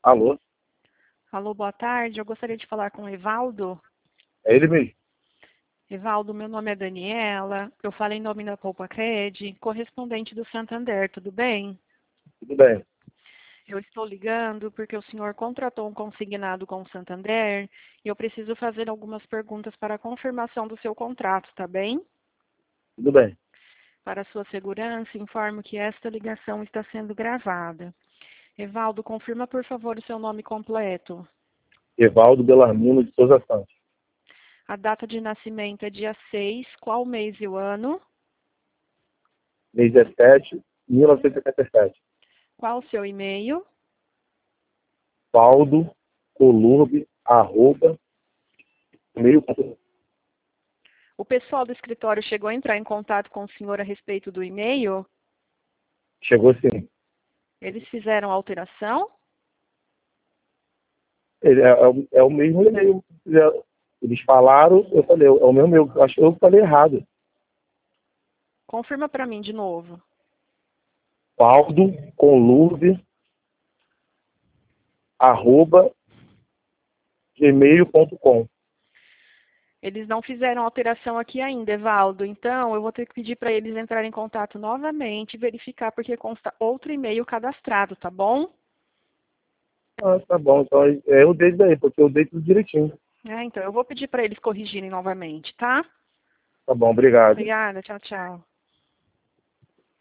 Alô? Alô, boa tarde. Eu gostaria de falar com o Evaldo. É ele mesmo? Evaldo, meu nome é Daniela. Eu falo em nome da Poupa Cred, correspondente do Santander, tudo bem? Tudo bem. Eu estou ligando porque o senhor contratou um consignado com o Santander e eu preciso fazer algumas perguntas para a confirmação do seu contrato, tá bem? Tudo bem. Para sua segurança, informo que esta ligação está sendo gravada. Evaldo, confirma por favor o seu nome completo. Evaldo Belarmino de Souza Santos. A data de nascimento é dia 6, qual mês e o ano? Mês 17, 1977. Qual o seu e-mail? Valdo Colurbe, @ meio. O pessoal do escritório chegou a entrar em contato com o senhor a respeito do e-mail? Chegou sim. Eles fizeram alteração? Ele é o mesmo e-mail. Eles falaram, eu falei, é o mesmo e-mail. Acho que eu falei errado. Confirma para mim de novo. Valdo Colurbe, @gmail.com. Eles não fizeram alteração aqui ainda, Evaldo. Então, eu vou ter que pedir para eles entrarem em contato novamente e verificar porque consta outro e-mail cadastrado, tá bom? Ah, tá bom. Então eu dei daí, porque eu dei tudo direitinho. Então, eu vou pedir para eles corrigirem novamente, tá? Tá bom, obrigado. Obrigada, tchau, tchau.